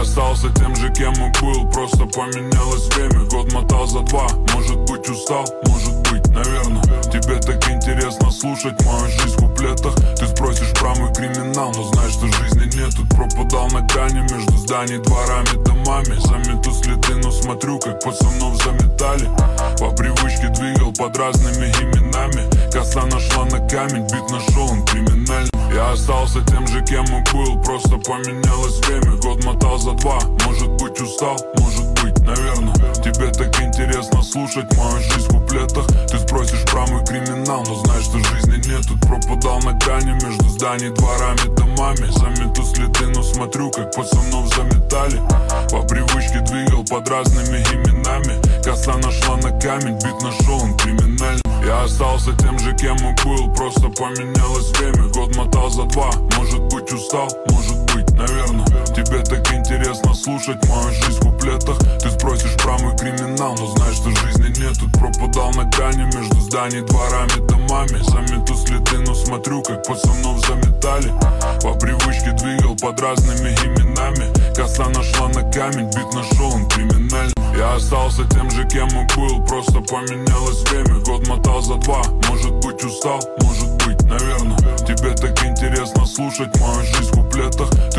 остался тем же, кем и был, просто поменялось время. Год мотал за 2, может быть устал, может быть, наверное. Тебе так интересно слушать мою жизнь в куплетах. Ты спросишь про мой криминал, но знаешь, что жизни нет. Тут пропадал на грани между зданий, дворами, домами. Замету следы, но смотрю, как пацанов заметали. По привычке двигал под разными именами. Коса нашла на камень, бит нашел, он криминальный. Я остался тем же, кем и был, просто поменялось время. Год мотал за 2, может быть устал, может быть, наверное. Тебе так интересно слушать мою жизнь в куплетах. Ты спросишь про мой криминал, но знаешь, что жизни нет. Тут пропадал на грани между зданий, дворами, домами. Замету следы, но смотрю, как пацанов заметали. По привычке двигал под разными именами. Коса нашла на камень, бит нашел, он криминальный. Я остался тем же, кем и был, просто поменялось время. Год мотал за 2, может быть устал, может быть, наверное. Тебе так интересно слушать мою жизнь в куплетах. Ты спросишь про мой криминал, но знаешь, что жизни нет. Тут пропадал на грани между зданий, дворами, домами. Замету следы, но смотрю, как пацанов заметали. По привычке двигал под разными именами. Коса нашла на камень, бит нашел, он криминальный. Я остался тем же, кем и был, просто поменялось время. Год мотал за 2, может быть устал, может быть, наверное. Тебе так интересно слушать мою жизнь в куплетах.